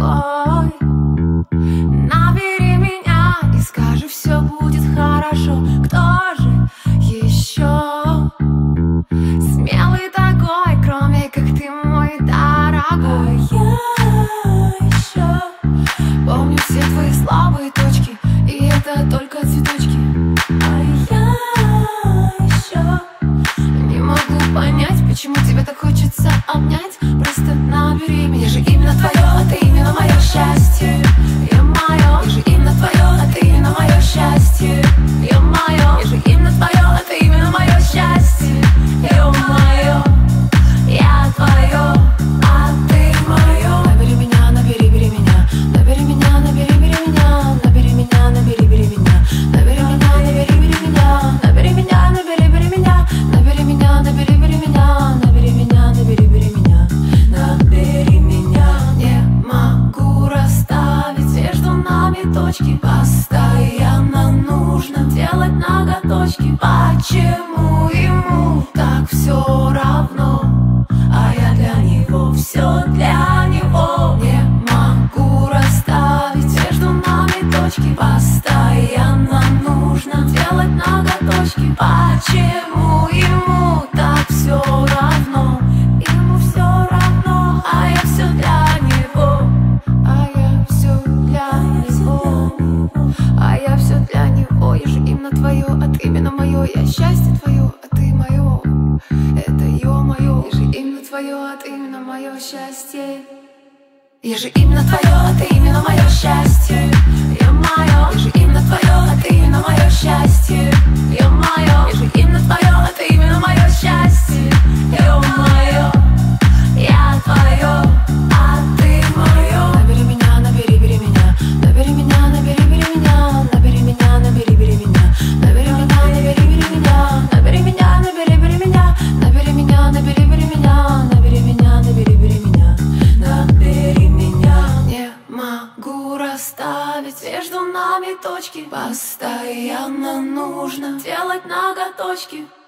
рукой. Набери меня и скажи, все будет хорошо. Кто же еще смелый такой, кроме как ты, мой дорогой? Я еще помню все твои слабые точки, и это только цветочки. А я еще не могу понять, почему тебе так хочется обнять. Просто набери меня. Я же именно твое, а ты именно мое счастье. Я мое, я же именно твое, а ты именно мое счастье. Я мое, я же именно твое, а ты именно мое счастье. Я мое, я твое, а ты мое. Набери меня, набери, бери меня. Набери меня, набери, бери меня. Набери меня, набери, бери меня. Набери меня, набери, бери меня. Набери меня, набери, бери меня. Набери меня, набери, бери меня. Набери меня, набери, бери меня. Набери меня. Не могу расставить между нами точки. Постоянно нужно делать ноготочки. Почему ему так все равно, а я для него все для него? Не могу расставить между нами точки. Постоянно нужно делать ноготочки. Почему ему так все равно? Ему все равно, а я все для него. А я все для него. А я все для него. Я же именно твое, а ты именно мое. Я счастье твое, а ты мое. Это ё-моё. Я же именно твое, а ты именно мое счастье. Я же именно твое, а ты именно мое счастье. Я мое, я же именно твое, а ты именно мое счастье. Я мое, я же именно твое, а ты именно мое счастье. Я мое, я твое, а ты мое. Набери меня, набери, бери меня. Набери меня, набери, бери меня. Набери меня, набери, бери меня. Набери меня, набери, бери меня. Набери меня, набери, бери меня. Набери меня, набери, бери меня. Набери меня, набери, бери меня. Набери меня. Не могу расставить между нами точки. Постоянно нужно делать ноготочки.